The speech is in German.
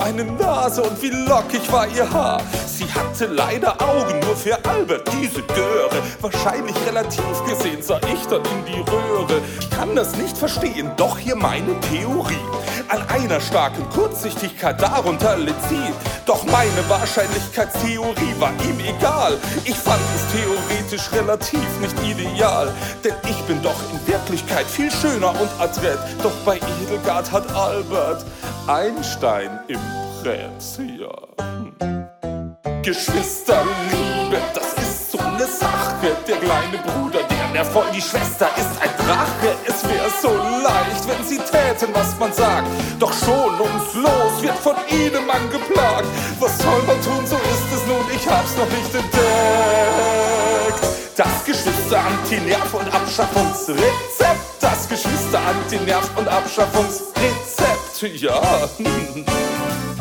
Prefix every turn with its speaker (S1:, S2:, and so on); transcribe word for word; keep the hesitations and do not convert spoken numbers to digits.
S1: eine Nase und wie lockig war ihr Haar. Sie hatte leider Augen nur für Albert, diese Göre. Wahrscheinlich relativ gesehen sah ich dann in die Röhre. Ich kann das nicht verstehen, doch hier meine Theorie. An einer starken Kurzsichtigkeit, darunter litt sie. Doch meine Wahrscheinlichkeitstheorie war ihm egal. Ich fand es theoretisch relativ nicht ideal. Denn ich bin doch in Wirklichkeit viel schöner und adrett. Doch bei Edelgard hat Albert Einstein im Brett. Ja. Hm. Geschwisterliebe, das ist so eine Sache. Der kleine Bruder, der nervt voll, die Schwester ist ein Drache. Es wäre so leicht, wenn sie täten, was man sagt. Doch schon ums Los wird von ihnen man geplagt. Was soll man tun, so ist es nun, ich hab's noch nicht entdeckt. Das Geschwister-Anti-Nerv- und Abschaffungsrezept. Das Geschwister-Anti-Nerv- und Abschaffungsrezept, ja.